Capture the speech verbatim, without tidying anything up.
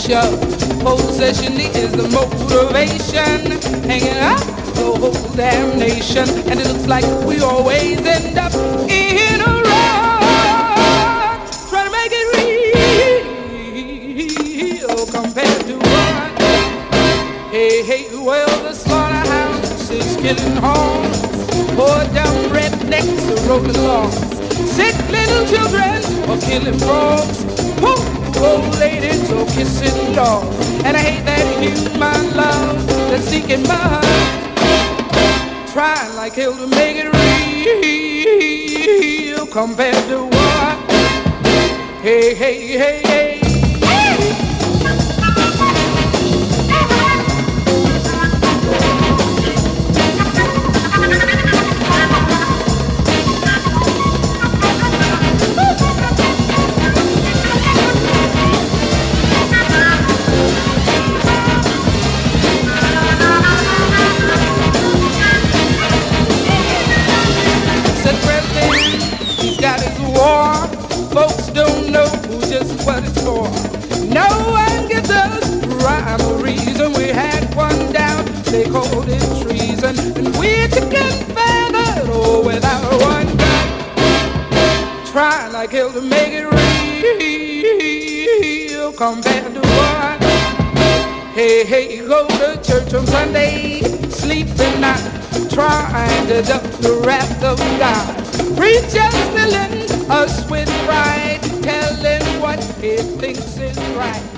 nature. Possession is the motivation, hanging out the whole damn nation. And it looks like we always end up in a rut, trying to make it real compared to what? Hey, hey, well, the slaughterhouse is killing hogs. Poor dumb rednecks are rolling logs. Sick little children are killing frogs. Poor old ladies are kissing dogs. And I hate that human love that's sneaking my heart, trying like hell to make it real compared to what? Hey, hey, hey, hey. Folks don't know just what it's for. No one gives us rhyme or reason. We had one down, they called it treason. And we're chicken feathered, oh, without one gun, trying like hell to make it real compared to what? Hey, hey, you go to church on Sunday, sleeping night, trying to duck the wrath of God. Preachers filling us with pride, telling what he thinks is right.